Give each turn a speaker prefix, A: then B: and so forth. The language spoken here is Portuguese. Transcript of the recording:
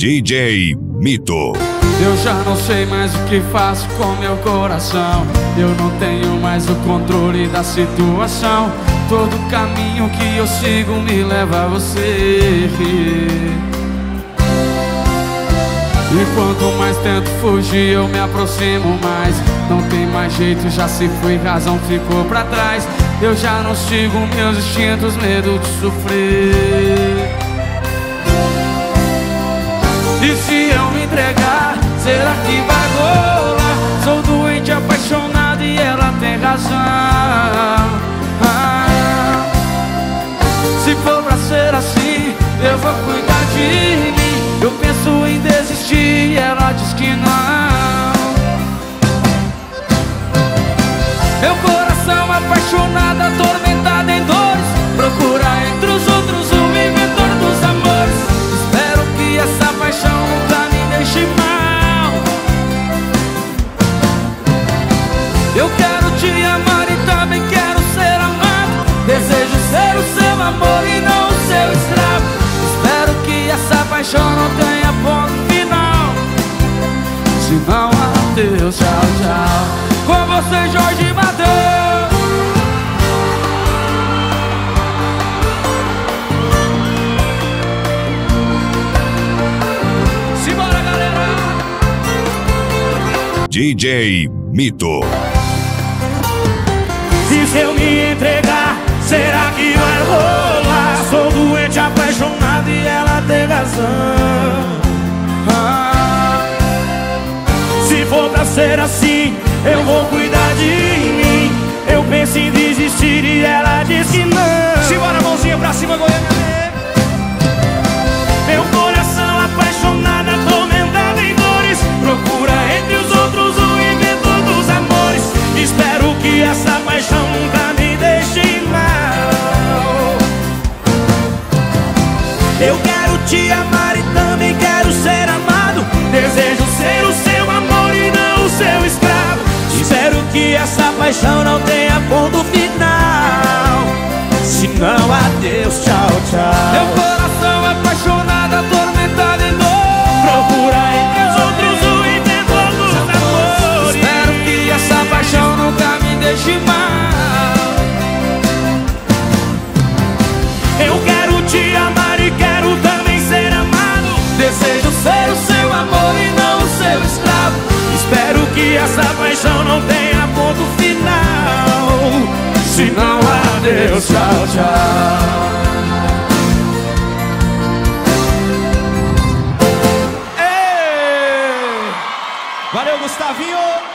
A: DJ Mito.
B: Eu já não sei mais o que faço com meu coração. Eu não tenho mais o controle da situação. Todo caminho que eu sigo me leva a você. E quanto mais tento fugir, eu me aproximo mais. Não tem mais jeito, já se foi, razão ficou pra trás. Eu já não sigo meus instintos, medo de sofrer. E se eu me entregar, será que vai rolar? Sou doente, apaixonado e ela tem razão. Se for pra ser assim, eu vou cuidar de mim. Eu penso em desistir e ela diz que não. Meu coração apaixonado, atormentado em dores, procura entre os outros o inventor dos amores. Espero que essa paixão nunca me deixe mal. Eu quero te amar e também quero ser amado. Desejo ser o seu amor e não o seu escravo. Espero que essa paixão não tenha ponto final. Se não, adeus, tchau, tchau. Com você, Jorge Mateus. Simbora, galera.
A: DJ Mito.
C: E se eu me entregar, será que vai rolar? Sou doente, apaixonado e ela tem razão. Se for pra ser assim, eu vou cuidar de mim. Eu penso em desistir e ela diz que não. Simbora, mãozinha pra cima, Goiânia. Meu coração apaixonado, atormentado em dores, procura entre os outros o inventor dos amores. Espero que essa paixão nunca me deixe mal. Eu quero te amar e também quero ser amado. Desejo ser o seu amor e não o seu escravo. Espero que essa paixão não tenha ponto final. Se não, adeus, tchau, tchau.
B: Meu coração apaixonado, atormentado em dor,
C: procura entre os outros o inventor dos amores.
B: espero que essa paixão nunca me deixe mal.
C: Eu quero te amar e quero também ser amado.
B: Desejo ser o seu amor e não o seu escravo.
C: Espero que essa paixão não tenha ponto final. Se não, adeus, tchau, tchau. Ei! Valeu, Gustavinho!